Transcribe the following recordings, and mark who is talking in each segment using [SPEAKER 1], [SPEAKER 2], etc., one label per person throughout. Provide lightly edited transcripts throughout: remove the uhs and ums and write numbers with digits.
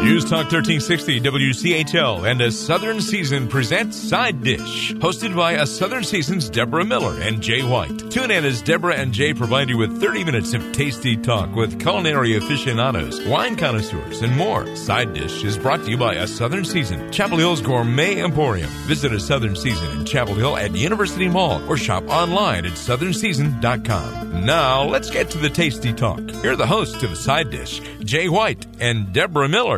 [SPEAKER 1] News Talk 1360 WCHL and A Southern Season presents Side Dish, hosted by A Southern Season's Deborah Miller and Jay White. Tune in as Deborah and Jay provide you with 30 minutes of tasty talk with culinary aficionados, wine connoisseurs, and more. Side Dish is brought to you by A Southern Season, Chapel Hill's Gourmet Emporium. Visit A Southern Season in Chapel Hill at University Mall or shop online at southernseason.com. Now, let's get to the tasty talk. Here are the hosts of Side Dish, Jay White and Deborah Miller.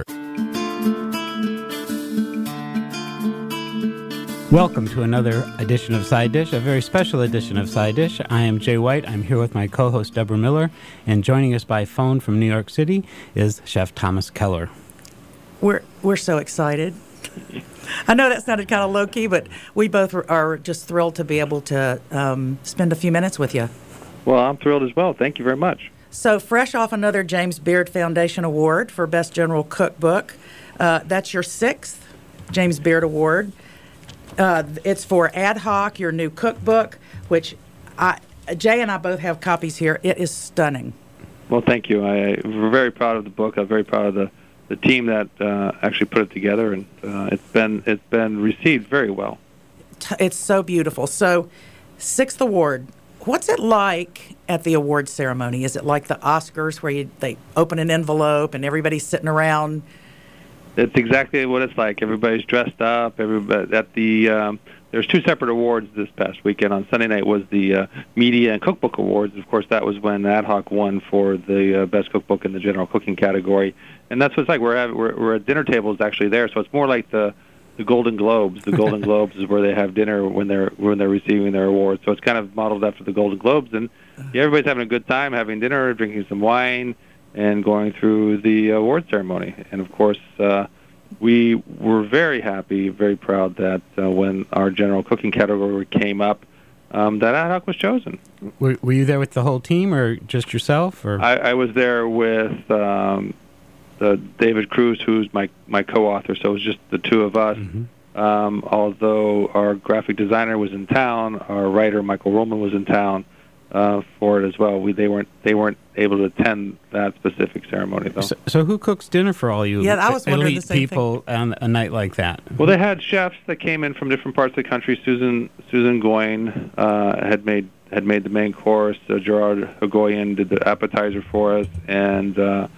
[SPEAKER 2] Welcome to another edition of Side Dish, a very special edition of Side Dish. I am Jay White. I'm here with my co-host Deborah Miller, and joining us by phone from New York City is Chef Thomas Keller.
[SPEAKER 3] We're so excited. I know that sounded kind of low-key, but we both are just thrilled to be able to spend a few minutes with you.
[SPEAKER 4] Well, I'm thrilled as well. Thank you very much.
[SPEAKER 3] So, fresh off another James Beard Foundation Award for Best General Cookbook. That's your 6th James Beard Award. It's for Ad Hoc, your new cookbook, which Jay and I both have copies here. It is stunning.
[SPEAKER 4] Well, thank you. We're very proud of the book. I'm very proud of the team that actually put it together, and it's been received very well.
[SPEAKER 3] It's so beautiful. So, 6th award. What's it like at the award ceremony? Is it like the Oscars where they open an envelope and everybody's sitting around?
[SPEAKER 4] It's exactly what it's like. Everybody's dressed up. Everybody at the there's 2 separate awards this past weekend. On Sunday night was the Media and Cookbook Awards. Of course, that was when Ad Hoc won for the best cookbook in the general cooking category. And that's what it's like. We're at dinner tables actually there, so it's more like the Golden Globes. The Golden Globes is where they have dinner when they're receiving their awards. So it's kind of modeled after the Golden Globes, and everybody's having a good time, having dinner, drinking some wine, and going through the award ceremony. And of course, we were very happy, very proud that when our general cooking category came up, that Ad Hoc was chosen.
[SPEAKER 2] Were you there with the whole team, or just yourself? Or
[SPEAKER 4] I was there with David Cruz, who's my co-author, so it was just the 2 of us. Mm-hmm. Although our graphic designer was in town, our writer Michael Roman was in town for it as well. They weren't able to attend that specific ceremony though.
[SPEAKER 2] So who cooks dinner for all you?
[SPEAKER 3] Yeah, I was wondering the same
[SPEAKER 2] people
[SPEAKER 3] thing.
[SPEAKER 2] On a night like that.
[SPEAKER 4] Well, they had chefs that came in from different parts of the country. Susan Goyne had made the main course. Gerard Hagoyan did the appetizer for us, and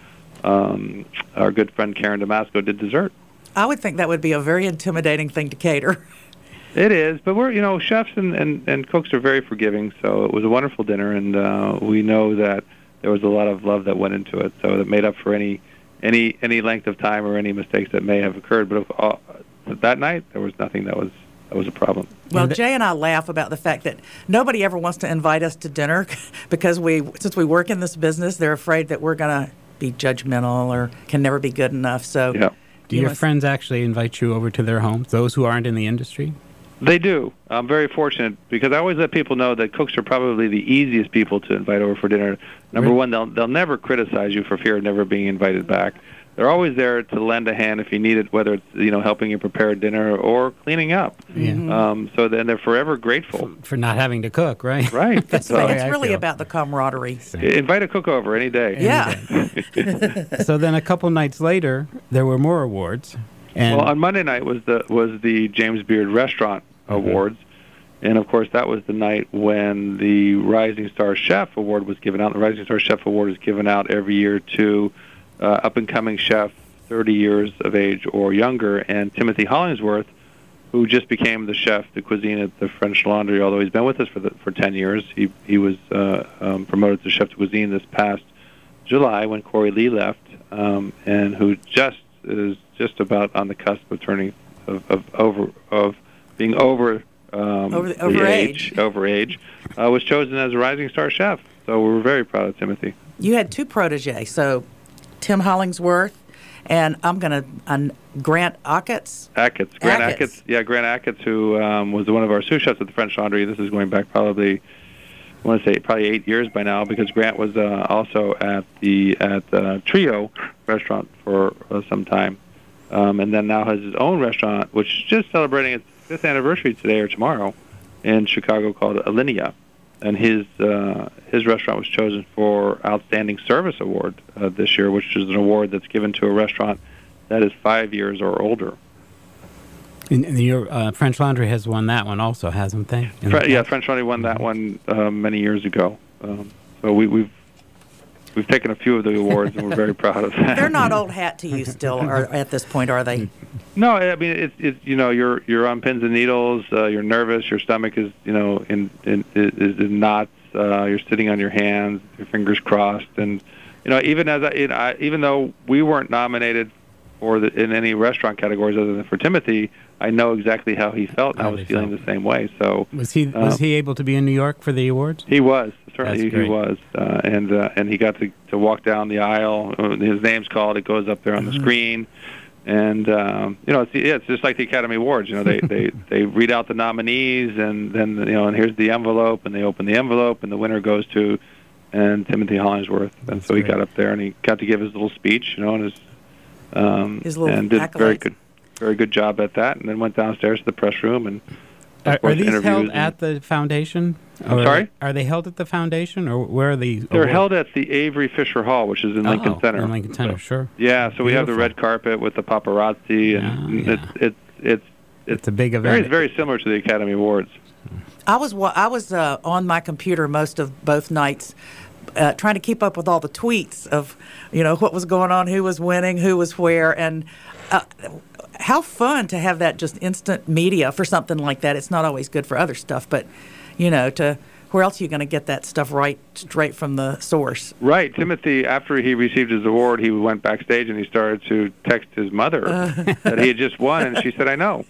[SPEAKER 4] our good friend Karen Damasco did dessert.
[SPEAKER 3] I would think that would be a very intimidating thing to cater.
[SPEAKER 4] It is, but we're chefs and cooks are very forgiving, so it was a wonderful dinner, and we know that there was a lot of love that went into it, so that made up for any length of time or any mistakes that may have occurred. But that night there was nothing that was a problem.
[SPEAKER 3] Well, Jay and I laugh about the fact that nobody ever wants to invite us to dinner because since we work in this business, they're afraid that we're going to be judgmental or can never be good enough. So,
[SPEAKER 4] yeah.
[SPEAKER 2] Do your friends actually invite you over to their homes, those who aren't in the industry?
[SPEAKER 4] They do. I'm very fortunate because I always let people know that cooks are probably the easiest people to invite over for dinner. Number one, they'll never criticize you for fear of never being invited back. They're always there to lend a hand if you need it, whether it's helping you prepare dinner or cleaning up.
[SPEAKER 2] Yeah.
[SPEAKER 4] So then they're forever grateful
[SPEAKER 2] for not having to cook, right?
[SPEAKER 4] Right.
[SPEAKER 3] It's really about the camaraderie.
[SPEAKER 4] Invite a cook over any day.
[SPEAKER 3] Yeah.
[SPEAKER 2] So then a couple nights later, there were more awards. And
[SPEAKER 4] well, on Monday night was the James Beard Restaurant Awards, and of course that was the night when the Rising Star Chef Award was given out. The Rising Star Chef Award is given out every year to up-and-coming chef, 30 years of age or younger, and Timothy Hollingsworth, who just became the chef de cuisine at the French Laundry, although he's been with us for 10 years. He was promoted to chef de cuisine this past July when Corey Lee left, and who is just about on the cusp of turning being over age, was chosen as a Rising Star Chef. So we're very proud of Timothy.
[SPEAKER 3] You had 2 protégés, so Tim Hollingsworth and Grant Achatz.
[SPEAKER 4] Grant Achatz. Yeah, Grant Achatz, who was one of our sous chefs at the French Laundry. This is going back probably 8 years by now, because Grant was also at the Trio restaurant for some time. And then now has his own restaurant, which is just celebrating its 5th anniversary today or tomorrow in Chicago, called Alinea. And his restaurant was chosen for Outstanding Service Award this year, which is an award that's given to a restaurant that is 5 years or older.
[SPEAKER 2] And your French Laundry has won that one also, hasn't they?
[SPEAKER 4] French Laundry won that one many years ago. So we've taken a few of the awards, and we're very proud of that.
[SPEAKER 3] They're not old hat to you still, or at this point, are they?
[SPEAKER 4] No, I mean it's you're on pins and needles. You're nervous. Your stomach is in knots. You're sitting on your hands, your fingers crossed, and even even though we weren't nominated in any restaurant categories other than for Timothy, I know exactly how he felt, and I was feeling the same way. So
[SPEAKER 2] was he able to be in New York for the awards?
[SPEAKER 4] He was, certainly. He was, and he got to walk down the aisle. His name's called. It goes up there on the screen, and it's just like the Academy Awards. They read out the nominees, and then and here's the envelope, and they open the envelope, and the winner goes to Timothy Hollingsworth. And so he got up there and he got to give his little speech, and
[SPEAKER 3] his little
[SPEAKER 4] and did
[SPEAKER 3] accolades.
[SPEAKER 4] Very good job at that, and then went downstairs to the press room and.
[SPEAKER 2] Are these held at the foundation?
[SPEAKER 4] I'm sorry?
[SPEAKER 2] Are they held at the foundation, or where are the?
[SPEAKER 4] They're held at the Avery Fisher Hall, which is in Lincoln Center.
[SPEAKER 2] In Lincoln Center, sure.
[SPEAKER 4] Yeah, so we have the red carpet with the paparazzi, and
[SPEAKER 2] it's a big event.
[SPEAKER 4] It's very similar to the Academy Awards.
[SPEAKER 3] I was on my computer most of both nights. Trying to keep up with all the tweets of, what was going on, who was winning, who was where, and how fun to have that just instant media for something like that. It's not always good for other stuff, but, where else are you going to get that stuff straight from the source?
[SPEAKER 4] Right. Timothy, after he received his award, he went backstage and he started to text his mother that he had just won, and she said, "I know."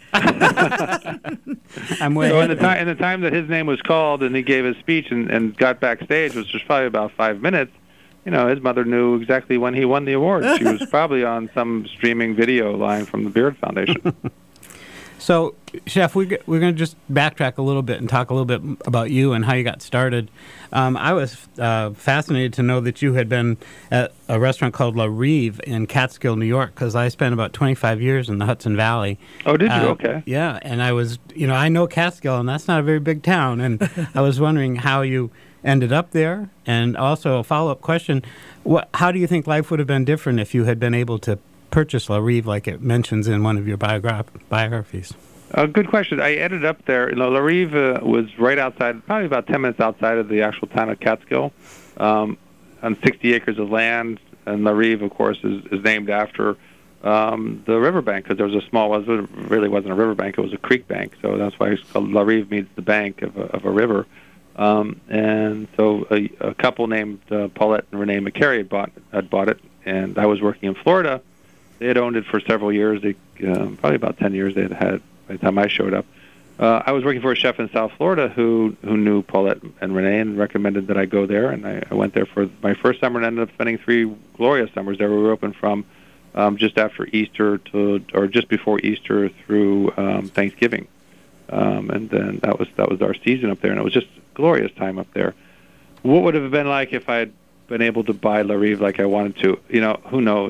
[SPEAKER 2] I'm waiting.
[SPEAKER 4] So in the time that his name was called and he gave his speech and got backstage, which was probably about 5 minutes, his mother knew exactly when he won the award. She was probably on some streaming video line from the Beard Foundation.
[SPEAKER 2] So, Chef, we're going to just backtrack a little bit and talk a little bit about you and how you got started. I was fascinated to know that you had been at a restaurant called La Rive in Catskill, New York, because I spent about 25 years in the Hudson Valley.
[SPEAKER 4] Oh, did you? Okay.
[SPEAKER 2] Yeah, and I was, I know Catskill, and that's not a very big town, and I was wondering how you ended up there, and also a follow-up question, how do you think life would have been different if you had been able to purchase La Rive like it mentions in one of your biographies?
[SPEAKER 4] Good question. I ended up there. La Rive was right outside, probably about 10 minutes outside of the actual town of Catskill, on 60 acres of land. And La Rive, of course, is named after the riverbank, because there was it really wasn't a riverbank, it was a creek bank. So that's why it's called La Rive, means the bank of a river. And so a couple named Paulette and Renee McCary had bought it, and I was working in Florida. They had owned it for several years. Probably about 10 years they had had by the time I showed up. I was working for a chef in South Florida who knew Paulette and Renee and recommended that I go there, and I went there for my first summer and ended up spending 3 glorious summers there. We were open from just after Easter or just before Easter through Thanksgiving. And then that was our season up there, and it was just a glorious time up there. What would it have been like if I had been able to buy La Rive like I wanted to? Who knows?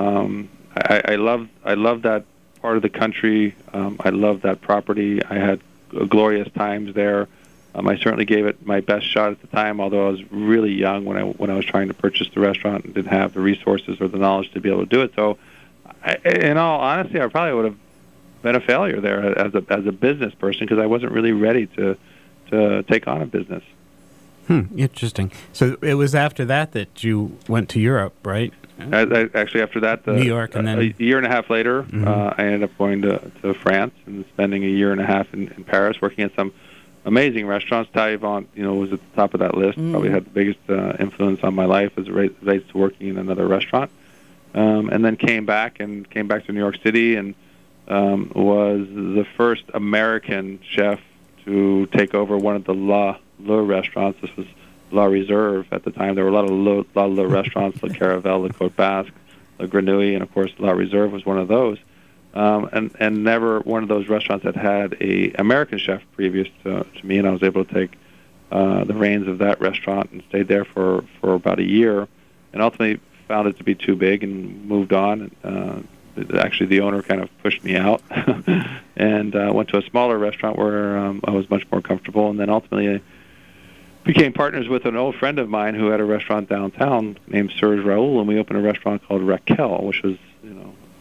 [SPEAKER 4] I love that part of the country. I love that property. I had glorious times there. I certainly gave it my best shot at the time, although I was really young when I was trying to purchase the restaurant and didn't have the resources or the knowledge to be able to do it. So, in all honesty, I probably would have been a failure there as a business person, because I wasn't really ready to take on a business.
[SPEAKER 2] Interesting. So it was after that you went to Europe, right?
[SPEAKER 4] Actually, after that,
[SPEAKER 2] New York, and then
[SPEAKER 4] a year and a half later, I ended up going to France and spending a year and a half in Paris, working at some amazing restaurants. Taillevent, was at the top of that list. Probably had the biggest influence on my life as it relates to working in another restaurant. And then came back to New York City and was the first American chef to take over one of the Le restaurants. This was La Reserve at the time. There were a lot of Le restaurants, Le Caravelle, Le Côte Basque, Le Grenouille, and of course La Reserve was one of those. And never one of those restaurants had a American chef previous to me, and I was able to take the reins of that restaurant and stayed there for about a year, and ultimately found it to be too big and moved on. Actually, the owner kind of pushed me out, and went to a smaller restaurant where I was much more comfortable, and then ultimately I became partners with an old friend of mine who had a restaurant downtown named Serge Raoul, and we opened a restaurant called Raquel, which was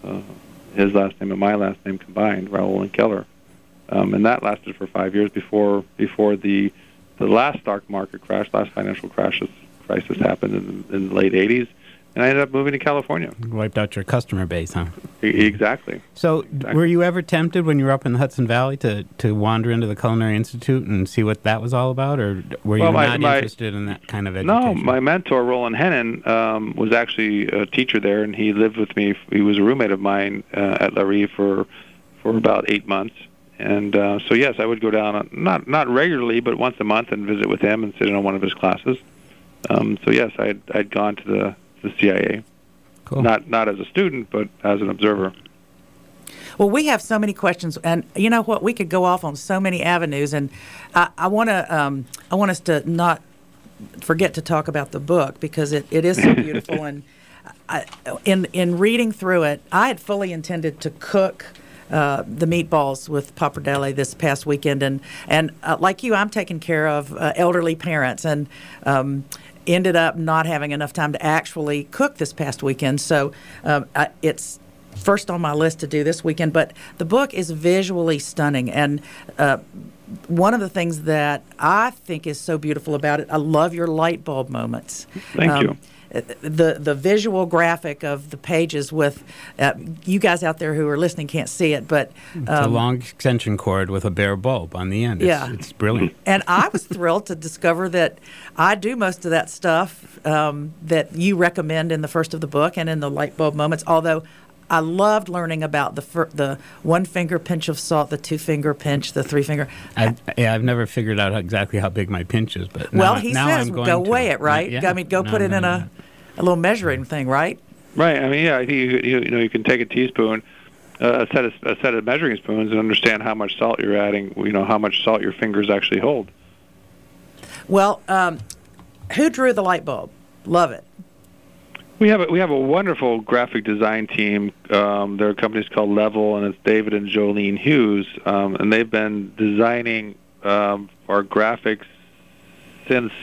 [SPEAKER 4] his last name and my last name combined, Raoul and Keller. And that lasted for 5 years before the last stock market crash, last financial crisis happened in the late 80s. And I ended up moving to California.
[SPEAKER 2] Wiped out your customer base, huh?
[SPEAKER 4] Exactly.
[SPEAKER 2] So were you ever tempted when you were up in the Hudson Valley to wander into the Culinary Institute and see what that was all about? Or were you not interested in that kind of education?
[SPEAKER 4] No, my mentor, Roland Hennon, was actually a teacher there, and he lived with me. He was a roommate of mine at Larry for about 8 months. And so, yes, I would go down, not regularly, but once a month and visit with him and sit in on one of his classes. So, yes, I'd gone to the CIA. Cool. Not as a student, but as an observer.
[SPEAKER 3] Well, we have so many questions, and you know what? We could go off on so many avenues, and I want us to not forget to talk about the book because it is so beautiful. And in reading through it, I had fully intended to cook the meatballs with pappardelle this past weekend, and like you, I'm taking care of elderly parents, and ended up not having enough time to actually cook this past weekend. So it's first on my list to do this weekend. But the book is visually stunning. And one of the things that I think is so beautiful about it, I love your light bulb moments.
[SPEAKER 4] Thank you.
[SPEAKER 3] The visual graphic of the pages with you guys out there who are listening can't see it, but
[SPEAKER 2] it's a long extension cord with a bare bulb on the end. It's brilliant.
[SPEAKER 3] And I was thrilled to discover that I do most of that stuff that you recommend in the first of the book and in the light bulb moments. Although I loved learning about the 1 finger pinch of salt, the 2 finger pinch, the 3 finger.
[SPEAKER 2] I've never figured out exactly how big my pinch is, but
[SPEAKER 3] he
[SPEAKER 2] now
[SPEAKER 3] says
[SPEAKER 2] I'm going
[SPEAKER 3] go
[SPEAKER 2] to.
[SPEAKER 3] weigh it, right? I mean, put it in a little measuring thing, right?
[SPEAKER 4] Right. I mean, yeah. I think you can take a teaspoon, a set of measuring spoons, and understand how much salt you're adding. You know how much salt your fingers actually hold.
[SPEAKER 3] Well, who drew the light bulb? Love it.
[SPEAKER 4] We have a wonderful graphic design team. There are companies called Level, and it's David and Jolene Hughes, and they've been designing our graphics since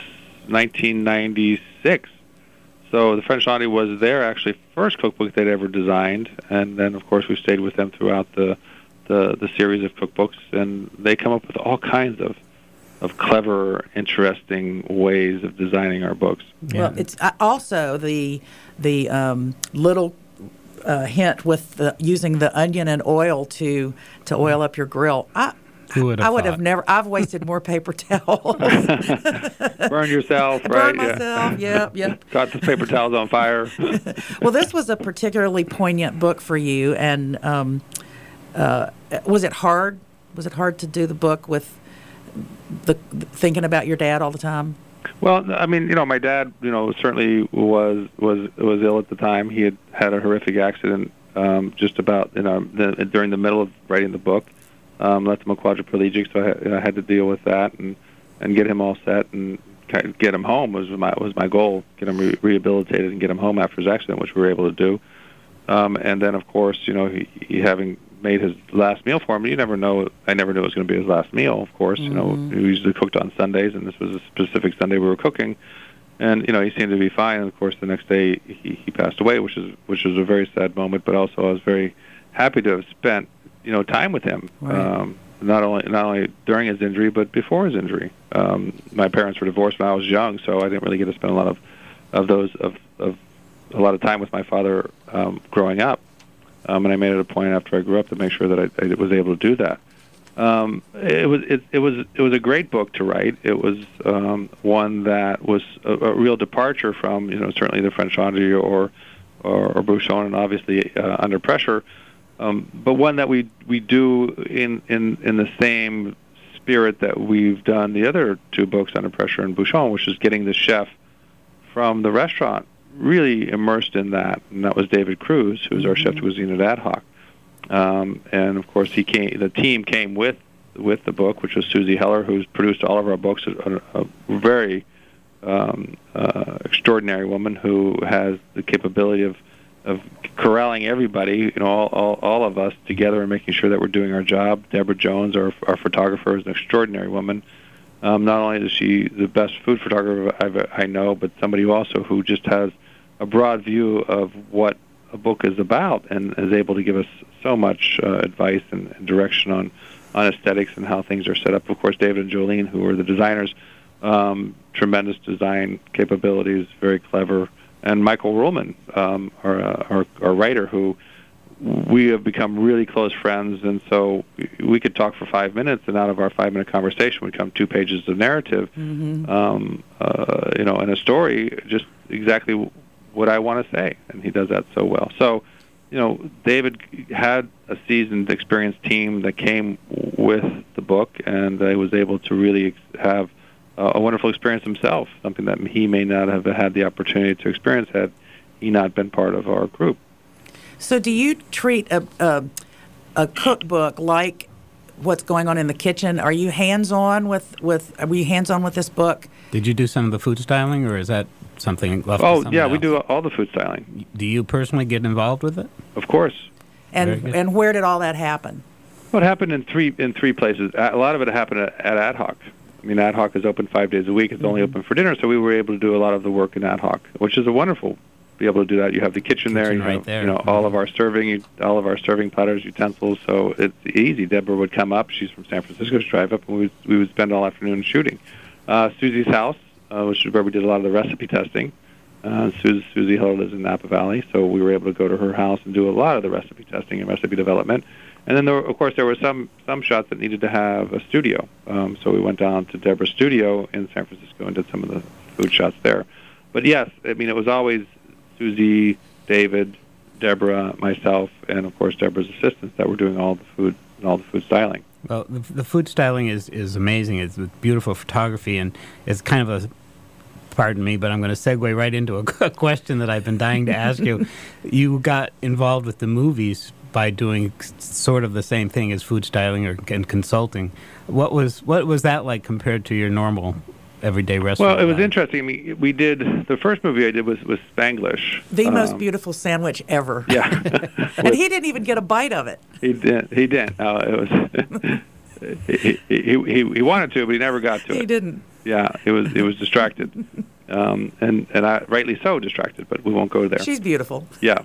[SPEAKER 4] 1996. So the French Laundry was their actually first cookbook they'd ever designed, and then of course we stayed with them throughout the series of cookbooks, and they come up with all kinds of clever, interesting ways of designing our books.
[SPEAKER 3] Yeah. Well, it's also the little hint with using the onion and oil to oil up your grill.
[SPEAKER 2] Who would have
[SPEAKER 3] I would
[SPEAKER 2] thought?
[SPEAKER 3] have never. I've wasted more paper towels.
[SPEAKER 4] Burn yourself, right?
[SPEAKER 3] Burn myself. Yeah. Yep.
[SPEAKER 4] Got the paper towels on fire.
[SPEAKER 3] Well, this was a particularly poignant book for you, and was it hard? Was it hard to do the book with thinking about your dad all the time?
[SPEAKER 4] Well, I mean, my dad, certainly was ill at the time. He had a horrific accident just about during the middle of writing the book. Left him a quadriplegic, so I had to deal with that and get him all set and get him home was my goal. Get him rehabilitated and get him home after his accident, which we were able to do. And then, of course, he having made his last meal for him. You never know. I never knew it was going to be his last meal. Of course,
[SPEAKER 3] Mm-hmm.
[SPEAKER 4] We usually cooked on Sundays, and this was a specific Sunday we were cooking. And he seemed to be fine. And of course, the next day he passed away, which was a very sad moment. But also, I was very happy to have spent time with him.
[SPEAKER 3] Right.
[SPEAKER 4] Not only during his injury, but before his injury. My parents were divorced when I was young, so I didn't really get to spend a lot of time with my father growing up. And I made it a point after I grew up to make sure that I was able to do that. It was a great book to write. It was one that was a real departure from certainly the French Laundry or Bouchon, and obviously Under Pressure, but one that we do in the same spirit that we've done the other two books, Under Pressure and Bouchon, which is getting the chef from the restaurant really immersed in that, and that was David Cruz, who's our chef de cuisine at Ad Hoc. And of course, the team came with the book, which was Susie Heller, who's produced all of our books, a very extraordinary woman who has the capability of corralling everybody, all of us together and making sure that we're doing our job. Deborah Jones, our photographer, is an extraordinary woman. Not only is she the best food photographer I know, but somebody who just has a broad view of what a book is about, and is able to give us so much advice and direction on aesthetics and how things are set up. Of course, David and Jolene, who are the designers, tremendous design capabilities, very clever, and Michael Ruhlman, our writer, who we have become really close friends, and so we could talk for 5 minutes, and out of our 5-minute conversation would come 2 pages of narrative, and a story, just exactly what I want to say, and he does that so well. So, David had a seasoned, experienced team that came with the book, and he was able to really have a wonderful experience himself, something that he may not have had the opportunity to experience had he not been part of our group.
[SPEAKER 3] So do you treat a cookbook like what's going on in the kitchen? Are you hands-on with this book?
[SPEAKER 2] Did you do some of the food styling, or is that something left?
[SPEAKER 4] Oh, yeah, we do all the food styling.
[SPEAKER 2] Do you personally get involved with it?
[SPEAKER 4] Of course.
[SPEAKER 3] And where did all that happen?
[SPEAKER 4] Well, it happened in three places. A lot of it happened at Ad Hoc. I mean, Ad Hoc is open 5 days a week. It's only open for dinner, so we were able to do a lot of the work in Ad Hoc, which is a wonderful. Be able to do that. You have the kitchen there. You
[SPEAKER 2] right
[SPEAKER 4] have
[SPEAKER 2] there.
[SPEAKER 4] all of our serving platters, utensils. So it's easy. Deborah would come up. She's from San Francisco. She'd drive up, and we would spend all afternoon shooting. Susie's house, which is where we did a lot of the recipe testing. Susie Hill lives in Napa Valley, so we were able to go to her house and do a lot of the recipe testing and recipe development. And then, there were some shots that needed to have a studio. So we went down to Deborah's studio in San Francisco and did some of the food shots there. But yes, I mean, it was always Susie, David, Deborah, myself, and of course Deborah's assistants that were doing all the food and all the food styling.
[SPEAKER 2] Well, the food styling is amazing. It's beautiful photography, and it's kind of a, pardon me, but I'm going to segue right into a question that I've been dying to ask you. You got involved with the movies by doing sort of the same thing as food styling and consulting. What was that like compared to your normal everyday restaurant?
[SPEAKER 4] Well, it was interesting. I mean, we did the first movie I did was Spanglish,
[SPEAKER 3] the most beautiful sandwich ever.
[SPEAKER 4] Yeah,
[SPEAKER 3] and he didn't even get a bite of it.
[SPEAKER 4] He didn't. No, it was he wanted to, but he never got to it.
[SPEAKER 3] He didn't.
[SPEAKER 4] Yeah, he was distracted, and I rightly so distracted. But we won't go there.
[SPEAKER 3] She's beautiful.
[SPEAKER 4] Yeah.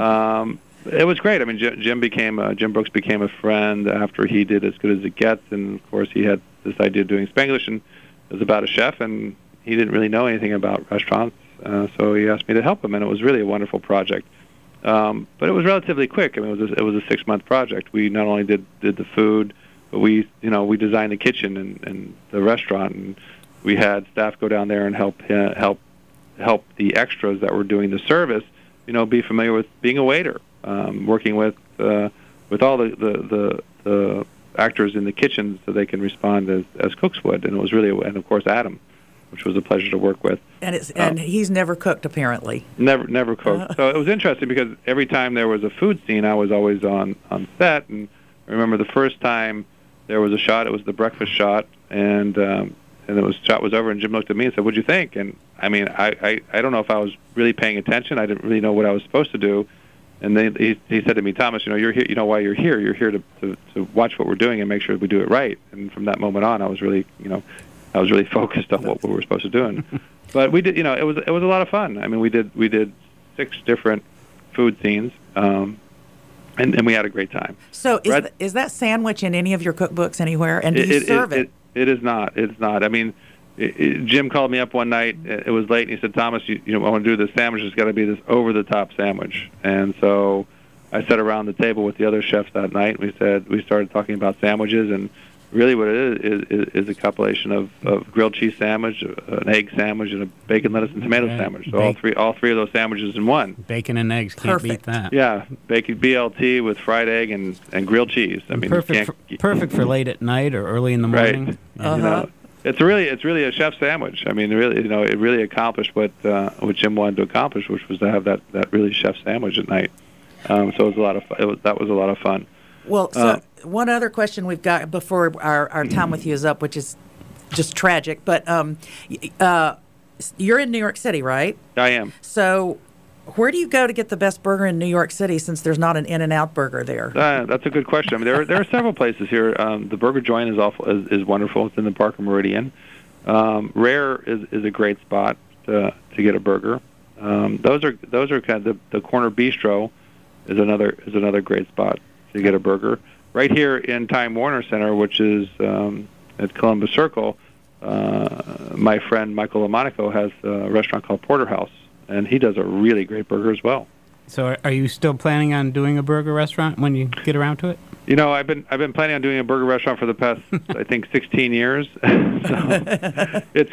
[SPEAKER 4] It was great. I mean, Jim Brooks became a friend after he did As Good as It Gets, and of course he had this idea of doing Spanglish, and it was about a chef, and he didn't really know anything about restaurants, so he asked me to help him, and it was really a wonderful project. But it was relatively quick. I mean, it was a 6-month project. We not only did the food, but we designed the kitchen and the restaurant, and we had staff go down there and help the extras that were doing the service, be familiar with being a waiter. Working with all the actors in the kitchen so they can respond as cooks would, and it was really, and of course Adam, which was a pleasure to work with.
[SPEAKER 3] And he's never cooked apparently.
[SPEAKER 4] Never cooked. So it was interesting because every time there was a food scene, I was always on set. And I remember the first time there was a shot, it was the breakfast shot, and the shot was over, and Jim looked at me and said, "What'd you think?" And I mean, I don't know if I was really paying attention. I didn't really know what I was supposed to do. And then he said to me, "Thomas, you're here. You know why you're here? You're here to watch what we're doing and make sure we do it right." And from that moment on, I was really focused on what we were supposed to do. But we did, it was a lot of fun. I mean, we did 6 different food scenes, and we had a great time.
[SPEAKER 3] So is that sandwich in any of your cookbooks anywhere? And do you serve it?
[SPEAKER 4] It is not. It's not. I mean, Jim called me up one night. It was late, and he said, "Thomas, I want to do this sandwich. It's got to be this over-the-top sandwich." And so I sat around the table with the other chefs that night, and we started talking about sandwiches. And really, what it is a compilation of grilled cheese sandwich, an egg sandwich, and a bacon, lettuce, and tomato sandwich. So all three of those sandwiches in one.
[SPEAKER 2] Bacon and eggs, can't beat that.
[SPEAKER 4] Yeah, bacon BLT with fried egg and grilled cheese. I mean,
[SPEAKER 2] perfect for late at night or early in the morning.
[SPEAKER 4] Right. It's really a chef's sandwich. I mean, really, it really accomplished what Jim wanted to accomplish, which was to have that really chef sandwich at night. So it was a lot of fun. That was a lot of fun.
[SPEAKER 3] Well, so one other question we've got before our time with you is up, which is just tragic. But you're in New York City, right?
[SPEAKER 4] I am.
[SPEAKER 3] So where do you go to get the best burger in New York City, since there's not an In-N-Out burger there?
[SPEAKER 4] That's a good question. I mean, there are several places here. The Burger Joint is wonderful. It's in the Parker Meridian. Rare is a great spot to get a burger. Those are kind of the Corner Bistro is another great spot to get a burger. Right here in Time Warner Center, which is at Columbus Circle, my friend Michael LaMonaco has a restaurant called Porterhouse, and he does a really great burger as well.
[SPEAKER 2] So are you still planning on doing a burger restaurant when you get around to it?
[SPEAKER 4] You know, I've been planning on doing a burger restaurant for the past I think 16 years. So it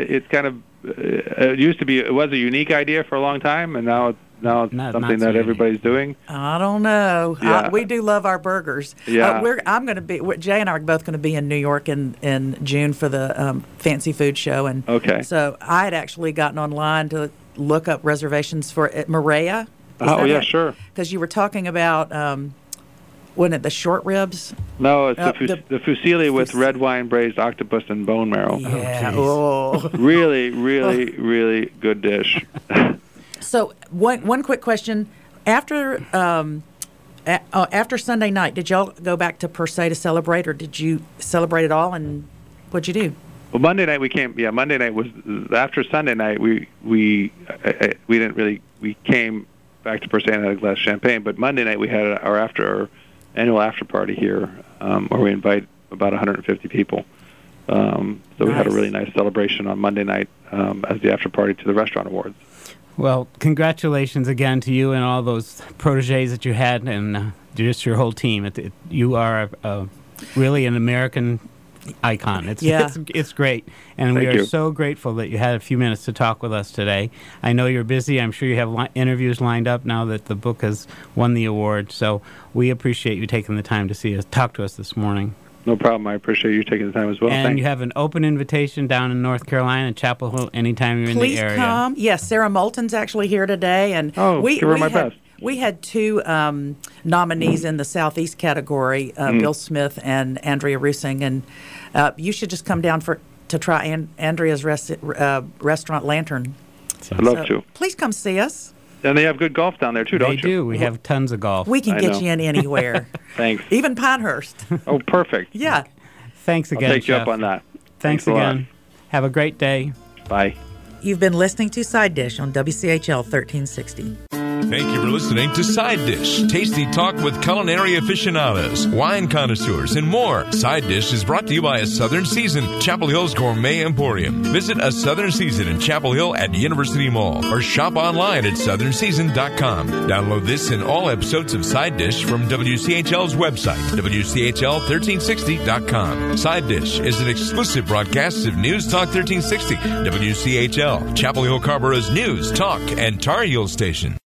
[SPEAKER 4] was a unique idea for a long time, and now it's something that everybody's doing.
[SPEAKER 3] I don't know.
[SPEAKER 4] Yeah.
[SPEAKER 3] We do love our burgers.
[SPEAKER 4] Yeah.
[SPEAKER 3] Jay and I are both going to be in New York in June for the Fancy Food Show, and
[SPEAKER 4] okay.
[SPEAKER 3] So I had actually gotten online to look up reservations for Maria.
[SPEAKER 4] Oh yeah, sure.
[SPEAKER 3] Because you were talking about, wasn't it the short ribs?
[SPEAKER 4] No, it's the fusilli with red wine braised octopus and bone marrow.
[SPEAKER 3] Yeah.
[SPEAKER 4] Oh. Really, really, really good dish.
[SPEAKER 3] So one quick question: after Sunday night, did y'all go back to Per Se to celebrate, or did you celebrate it all? And what'd you do?
[SPEAKER 4] Well, Monday night we came. Yeah, Monday night was after Sunday night. We didn't really. We came back to Per Se and had a glass of champagne. But Monday night we had our annual after party here, where we invite about 150 people. So we had a really nice celebration on Monday night as the after party to the restaurant awards.
[SPEAKER 2] Well, congratulations again to you and all those protégés that you had, and just your whole team. You are really an American icon. It's great, and we are so grateful that you had a few minutes to talk with us today. I know you're busy. I'm sure you have interviews lined up now that the book has won the award. So we appreciate you taking the time to talk to us this morning.
[SPEAKER 4] No problem. I appreciate you taking the time as well.
[SPEAKER 2] And
[SPEAKER 4] Thanks.
[SPEAKER 2] You have an open invitation down in North Carolina, Chapel Hill, anytime you're in the area.
[SPEAKER 3] Please come. Yes, Sarah Moulton's actually here today, and
[SPEAKER 4] give her my best.
[SPEAKER 3] We had two nominees in the Southeast category, Bill Smith and Andrea Rusing, and you should just come down to try Andrea's restaurant Lantern.
[SPEAKER 4] I'd love to.
[SPEAKER 3] Please come see us.
[SPEAKER 4] And they have good golf down there, too, don't you?
[SPEAKER 2] They do. We have tons of golf.
[SPEAKER 3] We can get you in anywhere.
[SPEAKER 4] Thanks.
[SPEAKER 3] Even Pinehurst.
[SPEAKER 4] Oh, perfect.
[SPEAKER 3] Yeah.
[SPEAKER 2] Thanks again,
[SPEAKER 4] I'll take you
[SPEAKER 2] Chef.
[SPEAKER 4] up on that.
[SPEAKER 2] Thanks again. Have a great day.
[SPEAKER 4] Bye.
[SPEAKER 3] You've been listening to Side Dish on WCHL 1360.
[SPEAKER 1] Thank you for listening to Side Dish, tasty talk with culinary aficionados, wine connoisseurs, and more. Side Dish is brought to you by A Southern Season, Chapel Hill's Gourmet Emporium. Visit A Southern Season in Chapel Hill at University Mall or shop online at southernseason.com. Download this and all episodes of Side Dish from WCHL's website, WCHL1360.com. Side Dish is an exclusive broadcast of News Talk 1360, WCHL, Chapel Hill Carborough's news, talk, and Tar Heel station.